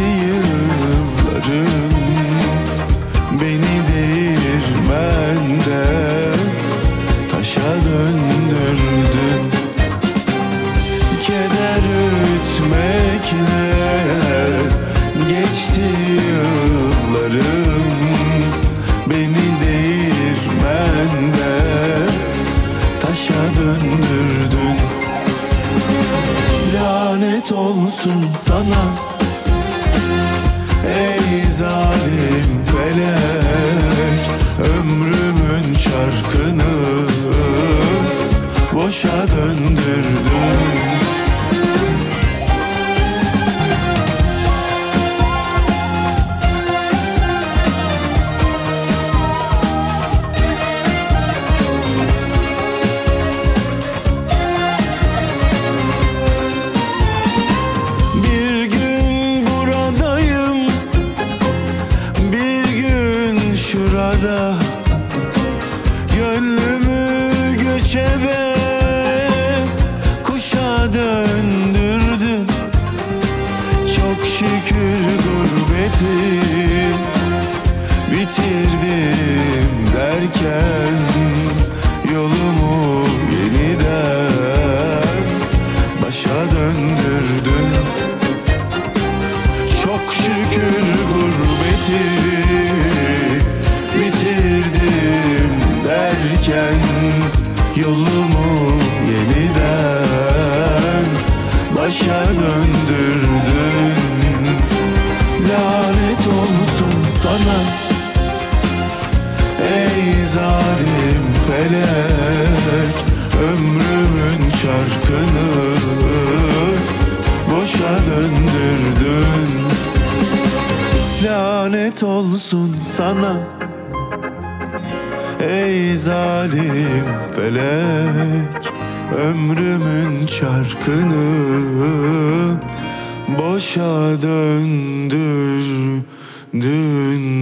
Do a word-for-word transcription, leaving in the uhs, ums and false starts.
yıllarım beni değirmende taşa döndürdün. Keder ütmekle geçti yıllarım beni değirmende taşa döndürdün. Lanet olsun sana ey zalim felek, ömrümün çarkını boşa döndürdün. Gönlümü göçebe kuşa döndürdün. Çok şükür gurbeti bitirdim derken yolumu yeniden başa döndürdün. Çok şükür gurbeti bitirdim derken yolumu yeniden başa döndürdün. Lanet olsun sana ey zalim felek, ömrümün çarkını boşa döndürdün. Lanet olsun sana ey zalim felek, ömrümün çarkını boşa döndürdün.